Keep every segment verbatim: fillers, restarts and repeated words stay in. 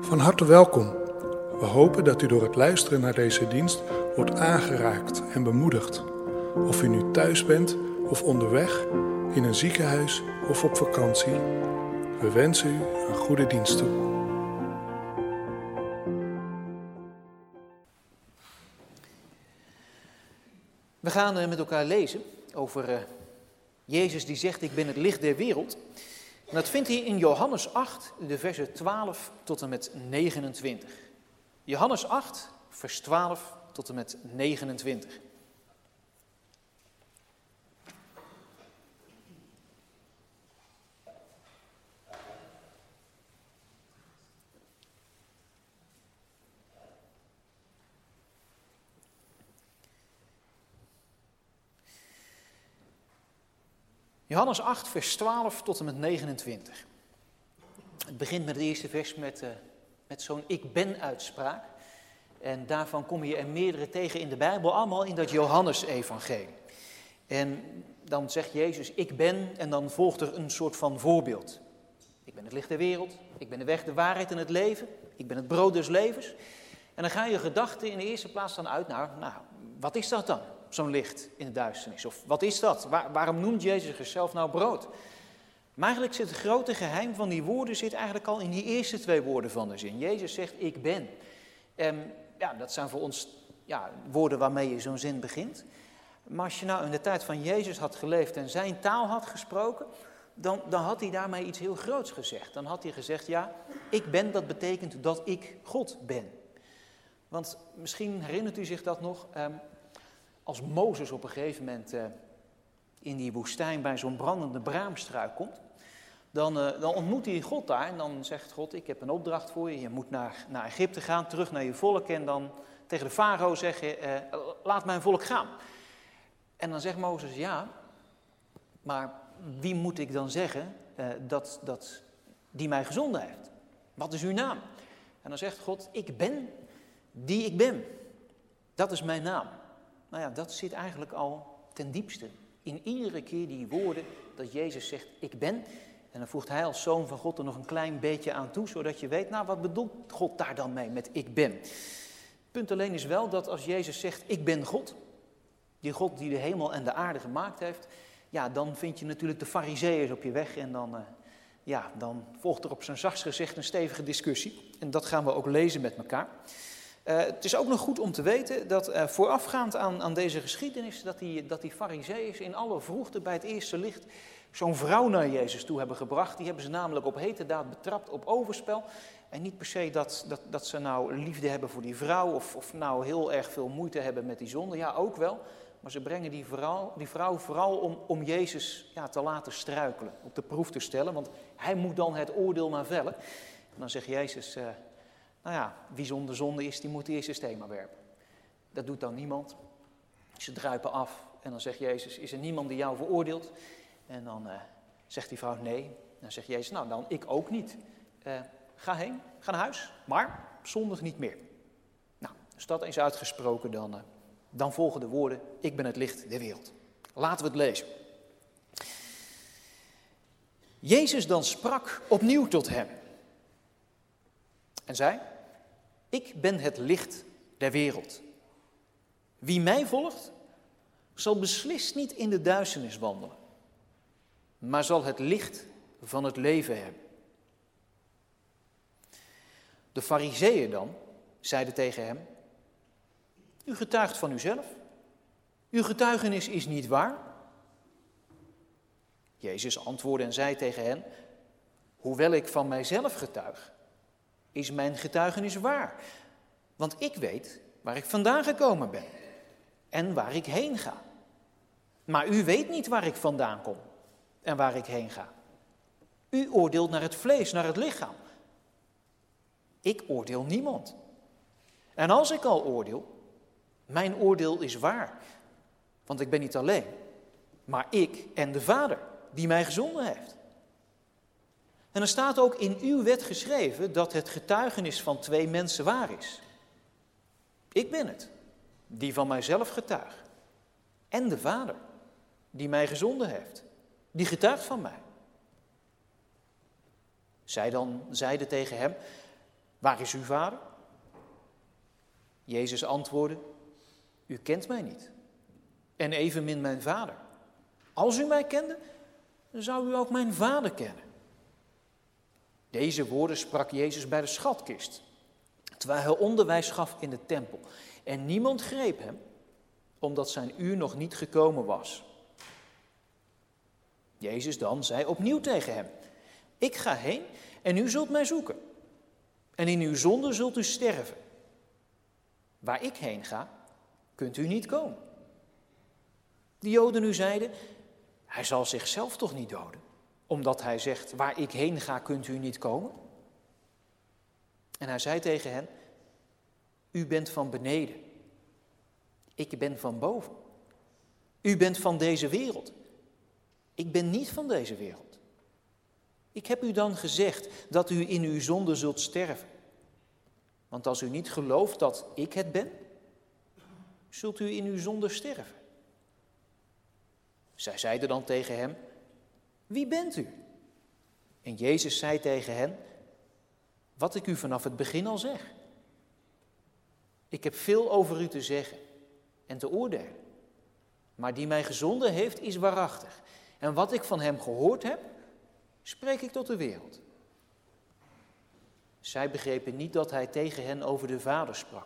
Van harte welkom. We hopen dat u door het luisteren naar deze dienst wordt aangeraakt en bemoedigd. Of u nu thuis bent of onderweg, in een ziekenhuis of op vakantie. We wensen u een goede dienst toe. We gaan uh, met elkaar lezen over uh, Jezus die zegt, ik ben het licht der wereld. En dat vindt hij in Johannes acht, de versen twaalf tot en met negenentwintig. Johannes acht, vers twaalf tot en met negenentwintig. Johannes acht, vers twaalf tot en met negenentwintig. Het begint met het eerste vers met, uh, met zo'n ik ben uitspraak. En daarvan kom je er meerdere tegen in de Bijbel, allemaal in dat Johannes-evangelie. En dan zegt Jezus, ik ben, en dan volgt er een soort van voorbeeld. Ik ben het licht der wereld, ik ben de weg, de waarheid en het leven, ik ben het brood des levens. En dan gaan je gedachten in de eerste plaats dan uit naar, nou, wat is dat dan? Zo'n licht in de duisternis. Of wat is dat? Waar, waarom noemt Jezus zichzelf nou brood? Maar eigenlijk zit het grote geheim van die woorden zit eigenlijk al in die eerste twee woorden van de zin. Jezus zegt, ik ben. En ja, dat zijn voor ons ja, woorden waarmee je zo'n zin begint. Maar als je nou in de tijd van Jezus had geleefd en zijn taal had gesproken, dan, dan had hij daarmee iets heel groots gezegd. Dan had hij gezegd, ja, ik ben, dat betekent dat ik God ben. Want misschien herinnert u zich dat nog. Um, Als Mozes op een gegeven moment uh, in die woestijn bij zo'n brandende braamstruik komt, dan, uh, dan ontmoet hij God daar en dan zegt God, ik heb een opdracht voor je. Je moet naar, naar Egypte gaan, terug naar je volk en dan tegen de farao zeggen, uh, laat mijn volk gaan. En dan zegt Mozes, ja, maar wie moet ik dan zeggen uh, dat, dat die mij gezonden heeft? Wat is uw naam? En dan zegt God, ik ben die ik ben. Dat is mijn naam. Nou ja, dat zit eigenlijk al ten diepste in iedere keer die woorden dat Jezus zegt, ik ben. En dan voegt hij als zoon van God er nog een klein beetje aan toe, zodat je weet, nou wat bedoelt God daar dan mee met ik ben? Het punt alleen is wel dat als Jezus zegt, ik ben God, die God die de hemel en de aarde gemaakt heeft, ja, dan vind je natuurlijk de farizeeërs op je weg en dan, uh, ja, dan volgt er op zijn zachtst gezegd een stevige discussie. En dat gaan we ook lezen met elkaar. Uh, het is ook nog goed om te weten dat uh, voorafgaand aan, aan deze geschiedenis, dat die, dat die farizeeërs in alle vroegte bij het eerste licht zo'n vrouw naar Jezus toe hebben gebracht. Die hebben ze namelijk op hete daad betrapt, op overspel. En niet per se dat, dat, dat ze nou liefde hebben voor die vrouw of, of nou heel erg veel moeite hebben met die zonde. Ja, ook wel. Maar ze brengen die vrouw, die vrouw vooral om, om Jezus ja, te laten struikelen, op de proef te stellen. Want hij moet dan het oordeel maar vellen. En dan zegt Jezus, uh, nou ja, wie zonder zonde is, die moet eerst een steen maar werpen. Dat doet dan niemand. Ze druipen af en dan zegt Jezus, is er niemand die jou veroordeelt? En dan uh, zegt die vrouw nee. Dan zegt Jezus, nou dan ik ook niet. Uh, ga heen, ga naar huis, maar zondig niet meer. Nou, als dat eens uitgesproken, dan, uh, dan volgen de woorden, ik ben het licht der wereld. Laten we het lezen. Jezus dan sprak opnieuw tot hem. En zei, ik ben het licht der wereld. Wie mij volgt, zal beslist niet in de duisternis wandelen, maar zal het licht van het leven hebben. De farizeeën dan zeiden tegen hem, u getuigt van uzelf, uw getuigenis is niet waar. Jezus antwoordde en zei tegen hen, hoewel ik van mijzelf getuig, is mijn getuigenis waar. Want ik weet waar ik vandaan gekomen ben en waar ik heen ga. Maar u weet niet waar ik vandaan kom en waar ik heen ga. U oordeelt naar het vlees, naar het lichaam. Ik oordeel niemand. En als ik al oordeel, mijn oordeel is waar. Want ik ben niet alleen, maar ik en de Vader die mij gezonden heeft. En er staat ook in uw wet geschreven dat het getuigenis van twee mensen waar is. Ik ben het, die van mijzelf getuig. En de Vader, die mij gezonden heeft, die getuigt van mij. Zij dan zeiden tegen hem, waar is uw vader? Jezus antwoordde, u kent mij niet. En evenmin mijn vader. Als u mij kende, dan zou u ook mijn vader kennen. Deze woorden sprak Jezus bij de schatkist, terwijl hij onderwijs gaf in de tempel. En niemand greep hem, omdat zijn uur nog niet gekomen was. Jezus dan zei opnieuw tegen hem, ik ga heen en u zult mij zoeken. En in uw zonde zult u sterven. Waar ik heen ga, kunt u niet komen. De Joden nu zeiden, hij zal zichzelf toch niet doden, omdat hij zegt, waar ik heen ga, kunt u niet komen. En hij zei tegen hen, u bent van beneden, ik ben van boven. U bent van deze wereld, ik ben niet van deze wereld. Ik heb u dan gezegd dat u in uw zonde zult sterven. Want als u niet gelooft dat ik het ben, zult u in uw zonde sterven. Zij zeiden dan tegen hem, wie bent u? En Jezus zei tegen hen, wat ik u vanaf het begin al zeg. Ik heb veel over u te zeggen en te oordelen. Maar die mij gezonden heeft, is waarachtig. En wat ik van hem gehoord heb, spreek ik tot de wereld. Zij begrepen niet dat hij tegen hen over de Vader sprak.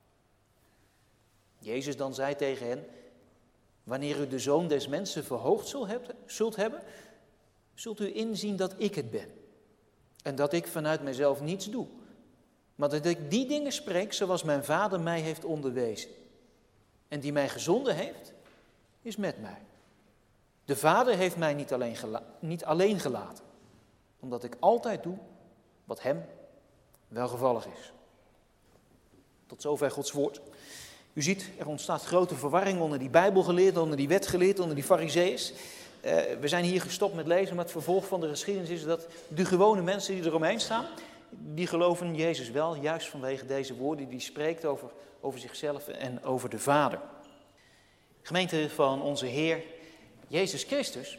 Jezus dan zei tegen hen, wanneer u de Zoon des Mensen verhoogd zult hebben, zult u inzien dat ik het ben. En dat ik vanuit mijzelf niets doe, maar dat ik die dingen spreek zoals mijn Vader mij heeft onderwezen. En die mij gezonden heeft, is met mij. De Vader heeft mij niet alleen, gela- niet alleen gelaten, omdat ik altijd doe wat hem welgevallig is. Tot zover Gods woord. U ziet, er ontstaat grote verwarring onder die Bijbelgeleerden, onder die wetgeleerden, onder die farizeeërs. Uh, we zijn hier gestopt met lezen, maar het vervolg van de geschiedenis is dat de gewone mensen die eromheen staan, die geloven Jezus wel, juist vanwege deze woorden die hij spreekt over, over zichzelf en over de Vader. Gemeente van onze Heer Jezus Christus,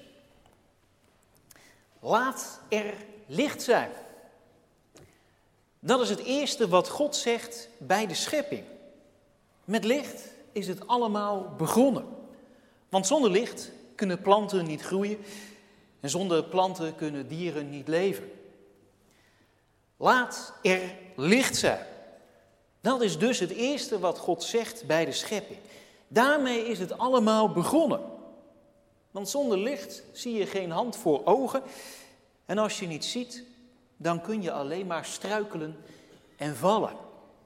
laat er licht zijn. Dat is het eerste wat God zegt bij de schepping. Met licht is het allemaal begonnen. Want zonder licht kunnen planten niet groeien en zonder planten kunnen dieren niet leven. Laat er licht zijn. Dat is dus het eerste wat God zegt bij de schepping. Daarmee is het allemaal begonnen. Want zonder licht zie je geen hand voor ogen. En als je niet ziet, dan kun je alleen maar struikelen en vallen.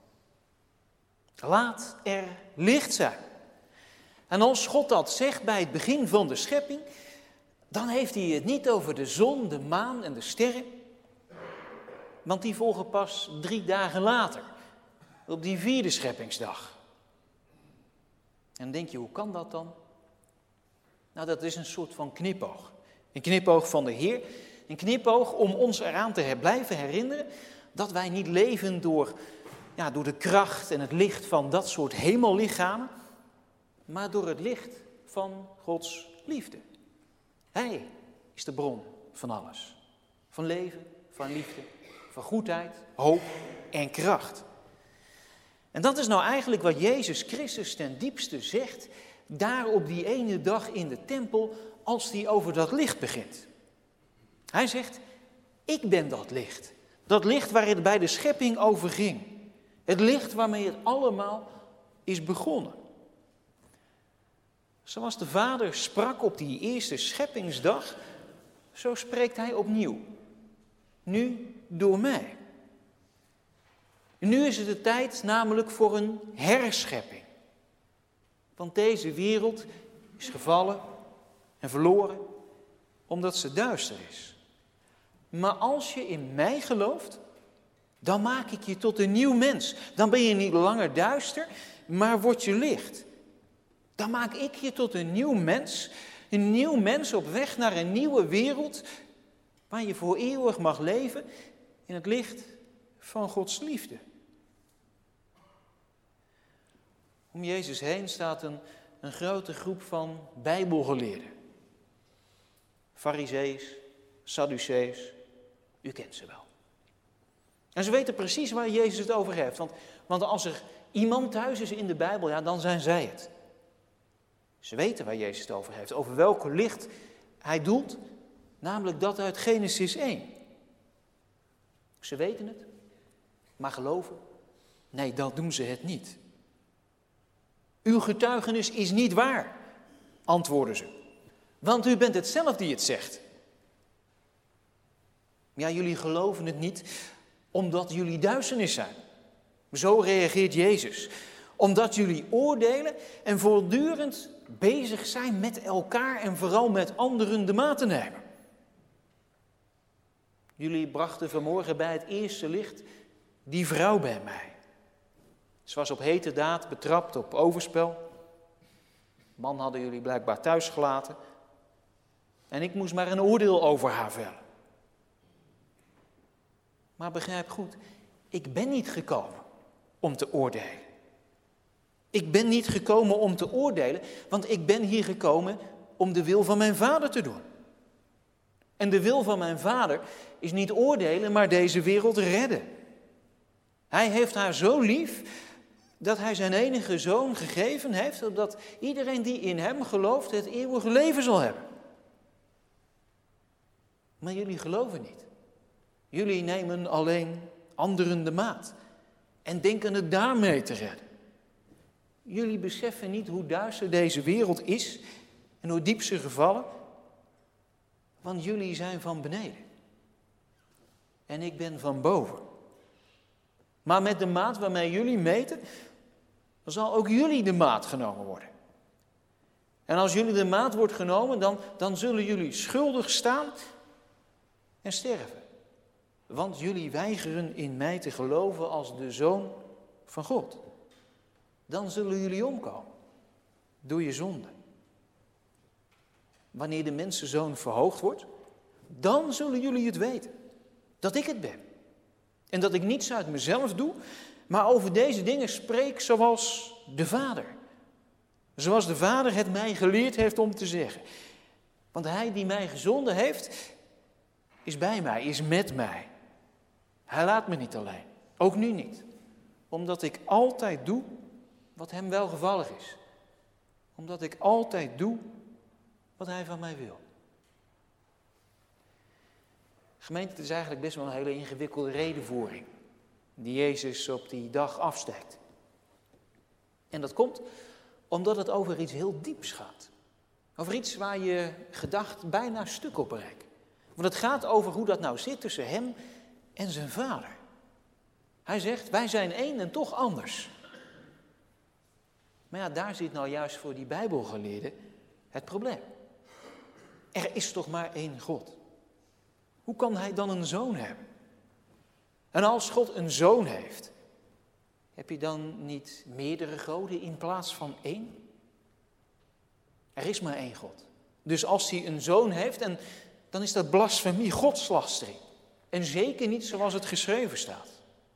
Laat er licht zijn. En als God dat zegt bij het begin van de schepping, dan heeft hij het niet over de zon, de maan en de sterren. Want die volgen pas drie dagen later, op die vierde scheppingsdag. En dan denk je, hoe kan dat dan? Nou, dat is een soort van knipoog. Een knipoog van de Heer. Een knipoog om ons eraan te blijven herinneren dat wij niet leven door, ja, door de kracht en het licht van dat soort hemellichamen, maar door het licht van Gods liefde. Hij is de bron van alles. Van leven, van liefde, van goedheid, hoop en kracht. En dat is nou eigenlijk wat Jezus Christus ten diepste zegt, daar op die ene dag in de tempel, als hij over dat licht begint. Hij zegt, ik ben dat licht. Dat licht waar het bij de schepping over ging. Het licht waarmee het allemaal is begonnen. Zoals de Vader sprak op die eerste scheppingsdag, zo spreekt hij opnieuw. Nu door mij. Nu is het de tijd namelijk voor een herschepping. Want deze wereld is gevallen en verloren omdat ze duister is. Maar als je in mij gelooft, dan maak ik je tot een nieuw mens. Dan ben je niet langer duister, maar word je licht. Dan maak ik je tot een nieuw mens. Een nieuw mens op weg naar een nieuwe wereld, waar je voor eeuwig mag leven in het licht van Gods liefde. Om Jezus heen staat een, een grote groep van Bijbelgeleerden. Farizeeërs, Sadduceërs, u kent ze wel. En ze weten precies waar Jezus het over heeft. Want, want als er iemand thuis is in de Bijbel, ja, dan zijn zij het. Ze weten waar Jezus het over heeft. Over welk licht hij doelt. Namelijk dat uit Genesis één. Ze weten het. Maar geloven? Nee, dat doen ze het niet. Uw getuigenis is niet waar, antwoorden ze. Want u bent het zelf die het zegt. Ja, jullie geloven het niet omdat jullie duisternis zijn. Zo reageert Jezus. Omdat jullie oordelen en voortdurend bezig zijn met elkaar en vooral met anderen de maat te nemen. Jullie brachten vanmorgen bij het eerste licht die vrouw bij mij. Ze was op hete daad betrapt op overspel. Man hadden jullie blijkbaar thuis gelaten. En ik moest maar een oordeel over haar vellen. Maar begrijp goed, ik ben niet gekomen om te oordelen. Ik ben niet gekomen om te oordelen, want ik ben hier gekomen om de wil van mijn Vader te doen. En de wil van mijn Vader is niet oordelen, maar deze wereld redden. Hij heeft haar zo lief dat hij zijn enige zoon gegeven heeft, zodat iedereen die in hem gelooft het eeuwige leven zal hebben. Maar jullie geloven niet. Jullie nemen alleen anderen de maat en denken het daarmee te redden. Jullie beseffen niet hoe duister deze wereld is en hoe diep ze gevallen, want jullie zijn van beneden. En ik ben van boven. Maar met de maat waarmee jullie meten, dan zal ook jullie de maat genomen worden. En als jullie de maat wordt genomen, dan, dan zullen jullie schuldig staan en sterven. Want jullie weigeren in mij te geloven als de Zoon van God. Dan zullen jullie omkomen door je zonde. Wanneer de mensenzoon verhoogd wordt, dan zullen jullie het weten. Dat ik het ben. En dat ik niets uit mezelf doe, maar over deze dingen spreek zoals de Vader. Zoals de Vader het mij geleerd heeft om te zeggen. Want hij die mij gezonden heeft, is bij mij, is met mij. Hij laat me niet alleen, ook nu niet. Omdat ik altijd doe wat hem welgevallig is. Omdat ik altijd doe wat hij van mij wil. Gemeente, het is eigenlijk best wel een hele ingewikkelde redenvoering die Jezus op die dag afsteekt. En dat komt omdat het over iets heel dieps gaat. Over iets waar je gedacht bijna stuk op breekt. Want het gaat over hoe dat nou zit tussen hem en zijn Vader. Hij zegt, wij zijn één en toch anders. Maar ja, daar zit nou juist voor die Bijbelgeleerden het probleem. Er is toch maar één God. Hoe kan hij dan een zoon hebben? En als God een zoon heeft, heb je dan niet meerdere goden in plaats van één? Er is maar één God. Dus als hij een zoon heeft, en, dan is dat blasfemie, godslastering. En zeker niet zoals het geschreven staat.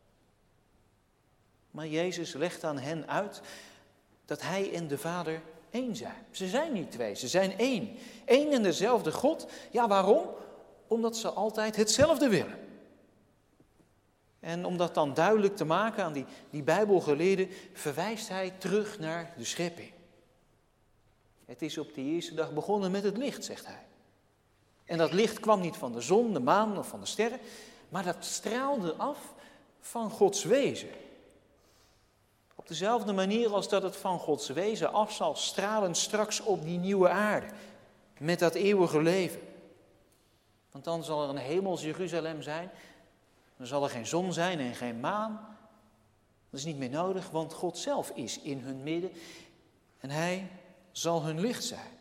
Maar Jezus legt aan hen uit dat hij en de Vader één zijn. Ze zijn niet twee, ze zijn één. Eén en dezelfde God. Ja, waarom? Omdat ze altijd hetzelfde willen. En om dat dan duidelijk te maken aan die, die Bijbelgeleerden, verwijst hij terug naar de schepping. Het is op die eerste dag begonnen met het licht, zegt hij. En dat licht kwam niet van de zon, de maan of van de sterren, maar dat straalde af van Gods wezen. Op dezelfde manier als dat het van Gods wezen af zal stralen straks op die nieuwe aarde, met dat eeuwige leven. Want dan zal er een hemels Jeruzalem zijn, dan zal er geen zon zijn en geen maan. Dat is niet meer nodig, want God zelf is in hun midden en hij zal hun licht zijn.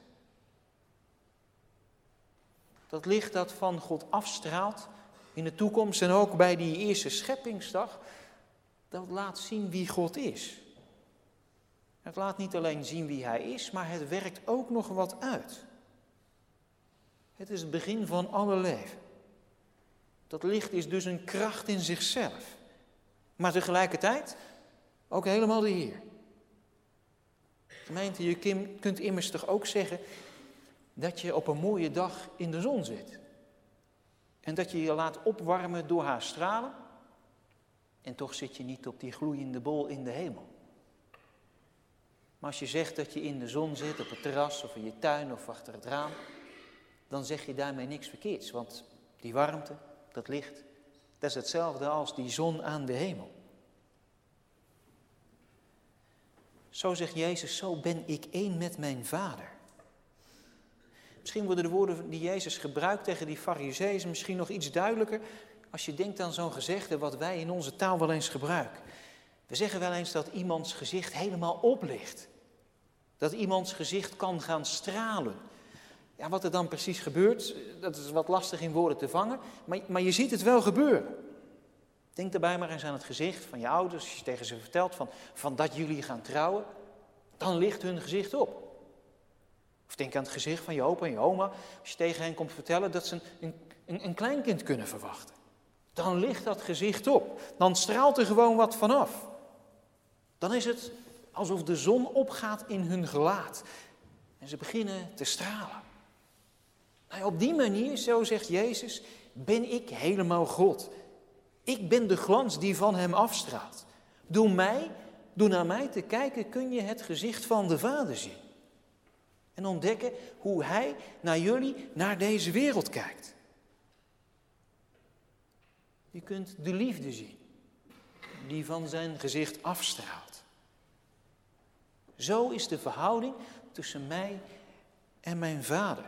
Dat licht dat van God afstraalt in de toekomst en ook bij die eerste scheppingsdag, dat laat zien wie God is. Het laat niet alleen zien wie hij is, maar het werkt ook nog wat uit. Het is het begin van alle leven. Dat licht is dus een kracht in zichzelf, maar tegelijkertijd ook helemaal de Heer. Gemeente, je kunt immers toch ook zeggen dat je op een mooie dag in de zon zit. En dat je je laat opwarmen door haar stralen. En toch zit je niet op die gloeiende bol in de hemel. Maar als je zegt dat je in de zon zit, op het terras of in je tuin of achter het raam, dan zeg je daarmee niks verkeerds. Want die warmte, dat licht, dat is hetzelfde als die zon aan de hemel. Zo zegt Jezus, zo ben ik één met mijn Vader. Misschien worden de woorden die Jezus gebruikt tegen die Farizeeën misschien nog iets duidelijker als je denkt aan zo'n gezegde wat wij in onze taal wel eens gebruiken. We zeggen wel eens dat iemands gezicht helemaal oplicht. Dat iemands gezicht kan gaan stralen. Ja, wat er dan precies gebeurt, dat is wat lastig in woorden te vangen, maar, maar je ziet het wel gebeuren. Denk daarbij maar eens aan het gezicht van je ouders, als je tegen ze vertelt van, van dat jullie gaan trouwen, dan ligt hun gezicht op. Of denk aan het gezicht van je opa en je oma, als je tegen hen komt vertellen dat ze een, een, een kleinkind kunnen verwachten. Dan ligt dat gezicht op, dan straalt er gewoon wat vanaf. Dan is het alsof de zon opgaat in hun gelaat en ze beginnen te stralen. Nou, op die manier, zo zegt Jezus, ben ik helemaal God. Ik ben de glans die van hem afstraalt. Door mij, door naar mij te kijken, kun je het gezicht van de Vader zien. En ontdekken hoe hij naar jullie, naar deze wereld kijkt. Je kunt de liefde zien, die van zijn gezicht afstraalt. Zo is de verhouding tussen mij en mijn Vader.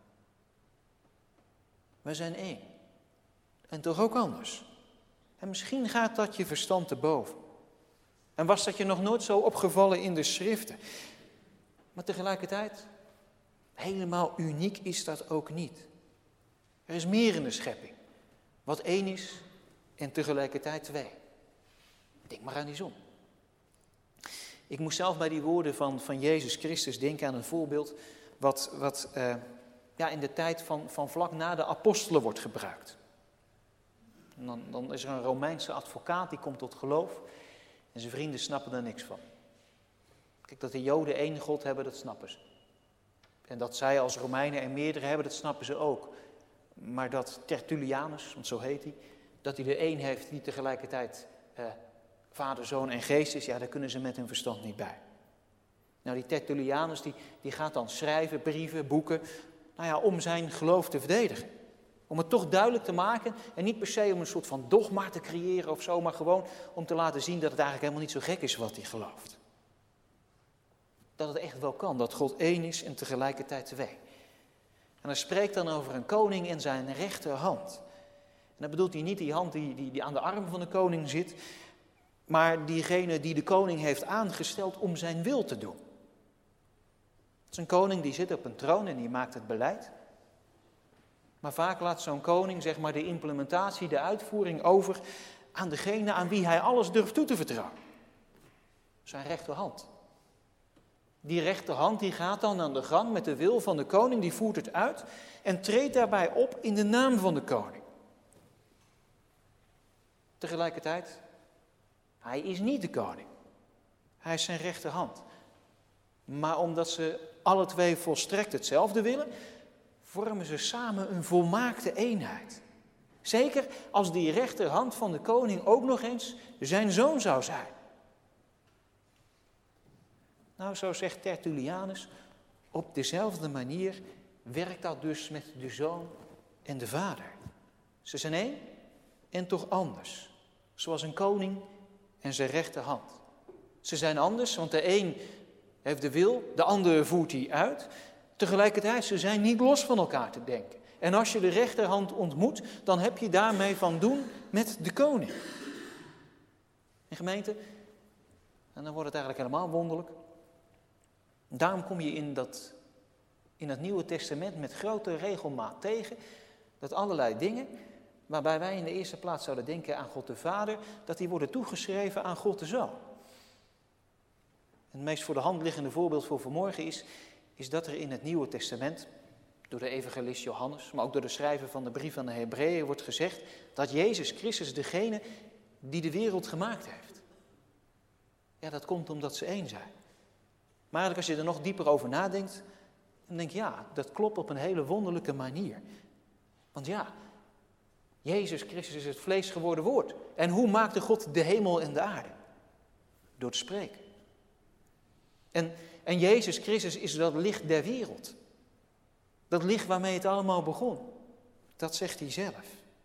We zijn één. En toch ook anders. En misschien gaat dat je verstand te boven. En was dat je nog nooit zo opgevallen in de schriften. Maar tegelijkertijd, helemaal uniek is dat ook niet. Er is meer in de schepping. Wat één is en tegelijkertijd twee. Denk maar aan die zon. Ik moest zelf bij die woorden van, van Jezus Christus denken aan een voorbeeld wat, wat uh, ja, in de tijd van, van vlak na de apostelen wordt gebruikt. En dan, dan is er een Romeinse advocaat die komt tot geloof en zijn vrienden snappen er niks van. Kijk, dat de Joden één God hebben, dat snappen ze. En dat zij als Romeinen er meerdere hebben, dat snappen ze ook. Maar dat Tertullianus, want zo heet hij, dat hij er één heeft die tegelijkertijd eh, Vader, Zoon en Geest is, ja, daar kunnen ze met hun verstand niet bij. Nou, die Tertullianus, die, die gaat dan schrijven, brieven, boeken, nou ja, om zijn geloof te verdedigen. Om het toch duidelijk te maken en niet per se om een soort van dogma te creëren of zo, maar gewoon om te laten zien dat het eigenlijk helemaal niet zo gek is wat hij gelooft. Dat het echt wel kan, dat God één is en tegelijkertijd twee. En hij spreekt dan over een koning en zijn rechterhand. En dan bedoelt hij niet die hand die, die, die aan de arm van de koning zit, maar diegene die de koning heeft aangesteld om zijn wil te doen. Het is een koning die zit op een troon en die maakt het beleid. Maar vaak laat zo'n koning, zeg maar, de implementatie, de uitvoering over aan degene aan wie hij alles durft toe te vertrouwen. Zijn rechterhand. Die rechterhand die gaat dan aan de gang met de wil van de koning, die voert het uit en treedt daarbij op in de naam van de koning. Tegelijkertijd, hij is niet de koning. Hij is zijn rechterhand. Maar omdat ze alle twee volstrekt hetzelfde willen, vormen ze samen een volmaakte eenheid. Zeker als die rechterhand van de koning ook nog eens zijn zoon zou zijn. Nou, zo zegt Tertullianus, op dezelfde manier werkt dat dus met de zoon en de vader. Ze zijn één en toch anders. Zoals een koning en zijn rechterhand. Ze zijn anders, want de een heeft de wil, de ander voert die uit. Tegelijkertijd, ze zijn niet los van elkaar te denken. En als je de rechterhand ontmoet, dan heb je daarmee van doen met de koning. En gemeente, en dan wordt het eigenlijk helemaal wonderlijk. Daarom kom je in, dat, in het Nieuwe Testament met grote regelmaat tegen dat allerlei dingen, waarbij wij in de eerste plaats zouden denken aan God de Vader, dat die worden toegeschreven aan God de Zoon. Het meest voor de hand liggende voorbeeld voor vanmorgen is, is dat er in het Nieuwe Testament, door de evangelist Johannes, maar ook door de schrijver van de brief aan de Hebreeën, wordt gezegd dat Jezus Christus degene die de wereld gemaakt heeft. Ja, dat komt omdat ze één zijn. Maar eigenlijk als je er nog dieper over nadenkt, dan denk je, ja, dat klopt op een hele wonderlijke manier. Want ja, Jezus Christus is het vlees geworden woord. En hoe maakte God de hemel en de aarde? Door te spreken. En, en Jezus Christus is dat licht der wereld. Dat licht waarmee het allemaal begon. Dat zegt hij zelf.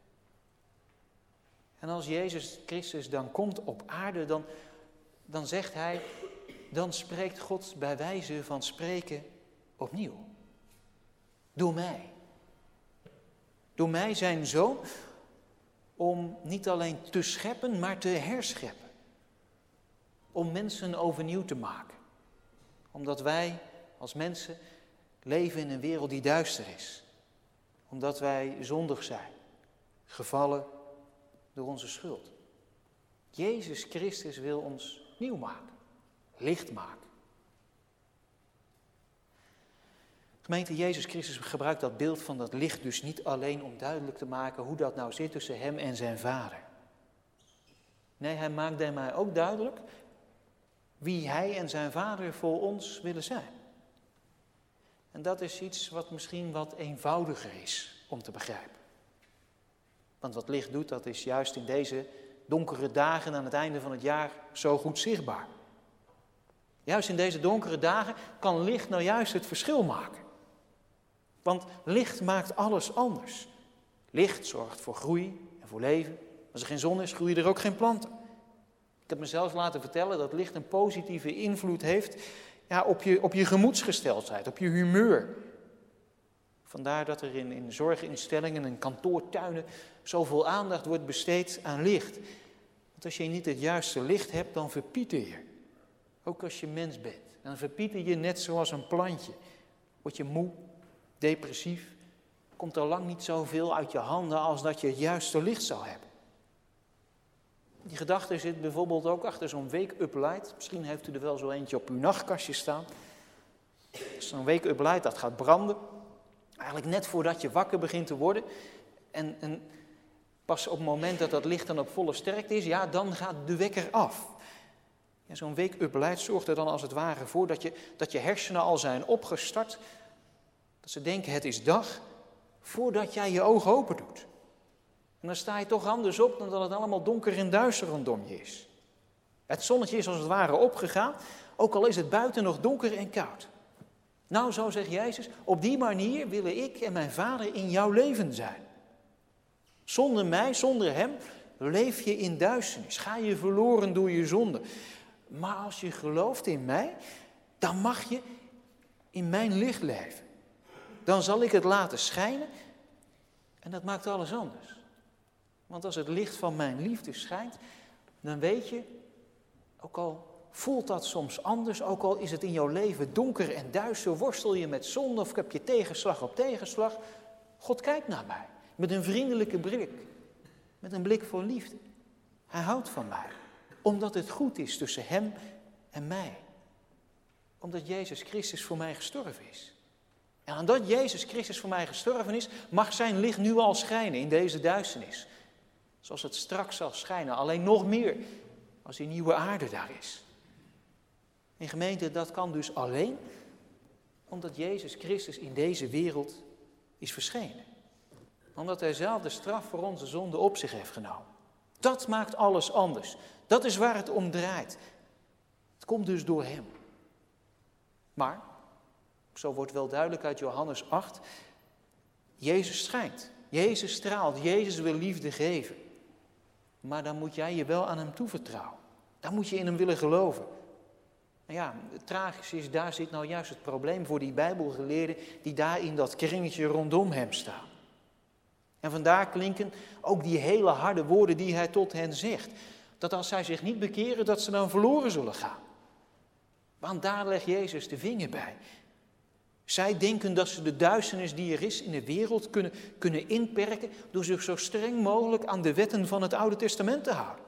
En als Jezus Christus dan komt op aarde, dan, dan zegt hij, dan spreekt God bij wijze van spreken opnieuw. Door mij. Door mij zijn zoon, om niet alleen te scheppen, maar te herscheppen. Om mensen overnieuw te maken. Omdat wij als mensen leven in een wereld die duister is. Omdat wij zondig zijn. Gevallen door onze schuld. Jezus Christus wil ons nieuw maken. Licht maken. Gemeente, Jezus Christus gebruikt dat beeld van dat licht dus niet alleen om duidelijk te maken hoe dat nou zit tussen hem en zijn vader. Nee, hij maakt daarmee ook duidelijk wie hij en zijn vader voor ons willen zijn. En dat is iets wat misschien wat eenvoudiger is om te begrijpen. Want wat licht doet, dat is juist in deze donkere dagen aan het einde van het jaar zo goed zichtbaar. Juist in deze donkere dagen kan licht nou juist het verschil maken. Want licht maakt alles anders. Licht zorgt voor groei en voor leven. Als er geen zon is, groeien er ook geen planten. Ik heb mezelf laten vertellen dat licht een positieve invloed heeft ja, op, je, op je gemoedsgesteldheid, op je humeur. Vandaar dat er in, in zorginstellingen en kantoortuinen zoveel aandacht wordt besteed aan licht. Want als je niet het juiste licht hebt, dan verpieter je. Ook als je mens bent. Dan verpieter je net zoals een plantje. Word je moe, depressief. Komt er lang niet zoveel uit je handen als dat je het juiste licht zou hebben. Die gedachte zit bijvoorbeeld ook achter zo'n wake-up light. Misschien heeft u er wel zo eentje op uw nachtkastje staan. Zo'n wake-up light dat gaat branden. Eigenlijk net voordat je wakker begint te worden. En, en pas op het moment dat dat licht dan op volle sterkte is, ja, dan gaat de wekker af. Ja, zo'n wake-up light zorgt er dan als het ware voor dat je, dat je hersenen al zijn opgestart. Dat ze denken het is dag, voordat jij je ogen open doet. En dan sta je toch anders op dan dat het allemaal donker en duister rondom je is. Het zonnetje is als het ware opgegaan, ook al is het buiten nog donker en koud. Nou, zo zegt Jezus, op die manier willen ik en mijn Vader in jouw leven zijn. Zonder mij, zonder hem, leef je in duisternis. Ga je verloren door je zonde. Maar als je gelooft in mij, dan mag je in mijn licht leven. Dan zal ik het laten schijnen en dat maakt alles anders. Want als het licht van mijn liefde schijnt, dan weet je, ook al voelt dat soms anders, ook al is het in jouw leven donker en duister, worstel je met zonde of heb je tegenslag op tegenslag, God kijkt naar mij met een vriendelijke blik, met een blik voor liefde. Hij houdt van mij, omdat het goed is tussen hem en mij. Omdat Jezus Christus voor mij gestorven is. En omdat Jezus Christus voor mij gestorven is, mag zijn licht nu al schijnen in deze duisternis. Zoals het straks zal schijnen, alleen nog meer als die nieuwe aarde daar is. En gemeente, dat kan dus alleen omdat Jezus Christus in deze wereld is verschenen. Omdat hij zelf de straf voor onze zonde op zich heeft genomen. Dat maakt alles anders. Dat is waar het om draait. Het komt dus door hem. Maar, zo wordt wel duidelijk uit Johannes acht, Jezus schijnt. Jezus straalt. Jezus wil liefde geven. Maar dan moet jij je wel aan hem toevertrouwen. Dan moet je in hem willen geloven. Nou ja, het tragische is, daar zit nou juist het probleem voor die Bijbelgeleerden die daar in dat kringetje rondom hem staan. En vandaar klinken ook die hele harde woorden die hij tot hen zegt. Dat als zij zich niet bekeren, dat ze dan verloren zullen gaan. Want daar legt Jezus de vinger bij. Zij denken dat ze de duisternis die er is in de wereld kunnen, kunnen inperken door zich zo streng mogelijk aan de wetten van het Oude Testament te houden.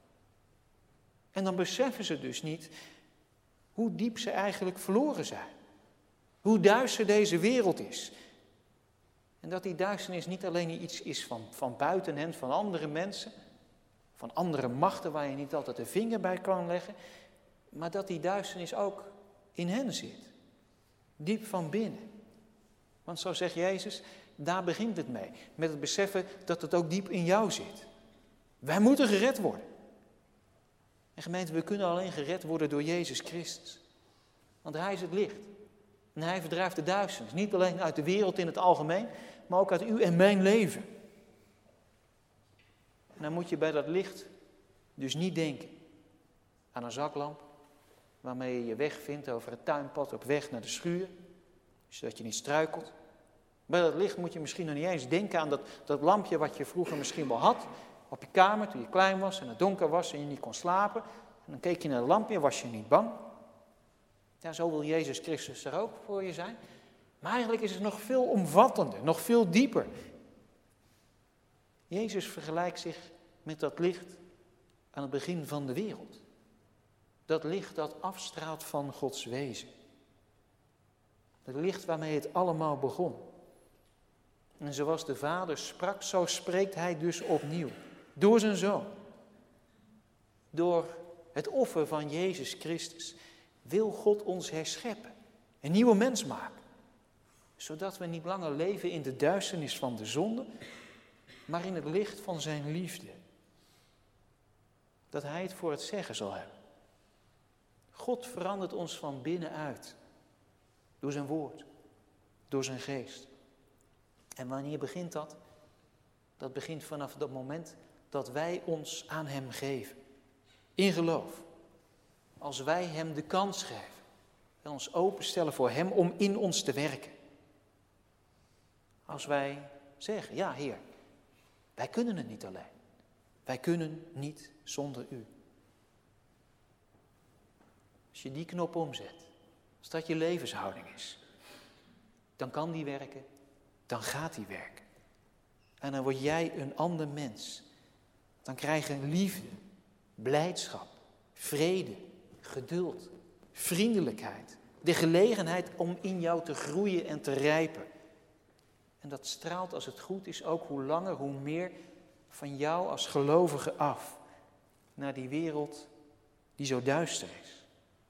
En dan beseffen ze dus niet hoe diep ze eigenlijk verloren zijn. Hoe duister deze wereld is. En dat die duisternis niet alleen iets is van, van buiten hen, van andere mensen, van andere machten waar je niet altijd de vinger bij kan leggen, maar dat die duisternis ook in hen zit. Diep van binnen. Want zo zegt Jezus, Daar begint het mee. Met het beseffen dat het ook diep in jou zit. Wij moeten gered worden. En gemeente, we kunnen alleen gered worden door Jezus Christus. Want hij is het licht. En hij verdrijft de duisternis. Niet alleen uit de wereld in het algemeen, maar ook uit uw en mijn leven. En dan moet je bij dat licht dus niet denken aan een zaklamp, waarmee je je weg vindt over het tuinpad op weg naar de schuur, zodat je niet struikelt. Bij dat licht moet je misschien nog niet eens denken aan dat, dat lampje wat je vroeger misschien wel had, op je kamer toen je klein was en het donker was en je niet kon slapen. En dan keek je naar het lampje, was je niet bang. Ja, zo wil Jezus Christus er ook voor je zijn. Maar eigenlijk is het nog veel omvattender, nog veel dieper. Jezus vergelijkt zich met dat licht aan het begin van de wereld. Dat licht dat afstraalt van Gods wezen. Het licht waarmee het allemaal begon. En zoals de Vader sprak, zo spreekt hij dus opnieuw. Door zijn Zoon. Door het offer van Jezus Christus wil God ons herscheppen. Een nieuwe mens maken. Zodat we niet langer leven in de duisternis van de zonde, maar in het licht van zijn liefde. Dat hij het voor het zeggen zal hebben. God verandert ons van binnenuit. Door zijn woord. Door zijn geest. En wanneer begint dat? Dat begint vanaf dat moment dat wij ons aan hem geven. In geloof. Als wij hem de kans geven. En ons openstellen voor hem om in ons te werken. Als wij zeggen, ja Heer, wij kunnen het niet alleen. Wij kunnen niet zonder u. Als je die knop omzet, als dat je levenshouding is, dan kan die werken, dan gaat die werken. En dan word jij een ander mens. Dan krijg je liefde, blijdschap, vrede, geduld, vriendelijkheid. De gelegenheid om in jou te groeien en te rijpen. En dat straalt, als het goed is, ook hoe langer, hoe meer van jou als gelovige af. Naar die wereld die zo duister is.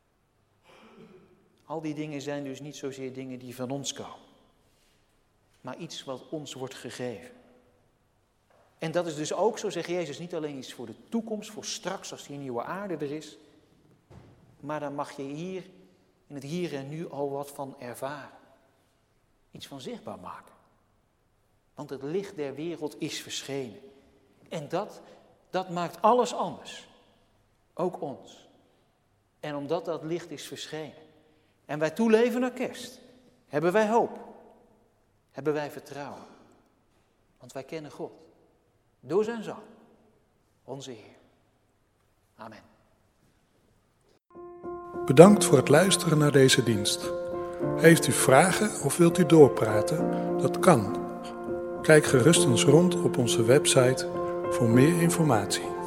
Al die dingen zijn dus niet zozeer dingen die van ons komen. Maar iets wat ons wordt gegeven. En dat is dus ook, zo zegt Jezus, niet alleen iets voor de toekomst, voor straks als die nieuwe aarde er is. Maar daar mag je hier, in het hier en nu, al wat van ervaren. Iets van zichtbaar maken. Want het licht der wereld is verschenen. En dat, dat maakt alles anders. Ook ons. En omdat dat licht is verschenen. En wij toeleven naar kerst. Hebben wij hoop. Hebben wij vertrouwen. Want wij kennen God. Door zijn Zoon. Onze Heer. Amen. Bedankt voor het luisteren naar deze dienst. Heeft u vragen of wilt u doorpraten? Dat kan. Kijk gerust eens rond op onze website voor meer informatie.